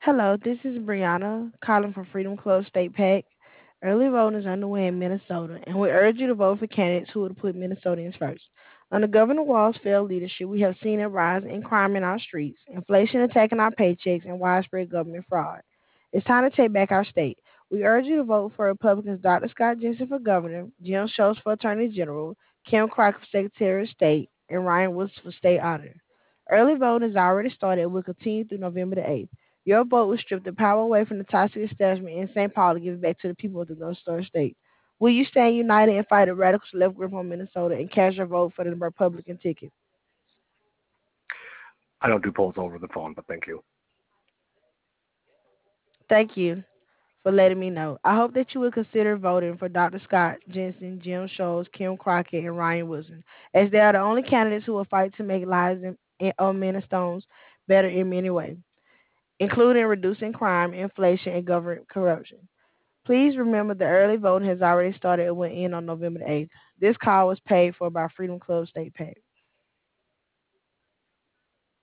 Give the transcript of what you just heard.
Hello, this is Brianna calling from Freedom Club State PAC. Early voting is underway in Minnesota, and we urge you to vote for candidates who will put Minnesotans first. Under Governor Wall's failed leadership, we have seen a rise in crime in our streets, inflation attacking our paychecks, and widespread government fraud. It's time to take back our state. We urge you to vote for Republicans Dr. Scott Jensen for governor, Jim Schultz for attorney general, Kim Crocker for secretary of state, and Ryan Woods for state auditor. Early voting has already started and will continue through November the 8th. Your vote will strip the power away from the toxic establishment in St. Paul to give it back to the people of the North Star State. Will you stand united and fight a radical left grip on Minnesota and cast your vote for the Republican ticket? I don't do polls over the phone, but thank you. Thank you for letting me know. I hope that you will consider voting for Dr. Scott Jensen, Jim Schultz, Kim Crockett, and Ryan Wilson, as they are the only candidates who will fight to make lives of Minnesotans better in many ways, including reducing crime, inflation, and government corruption. Please remember the early voting has already started and will end on November the 8th. This call was paid for by Freedom Club State PAC.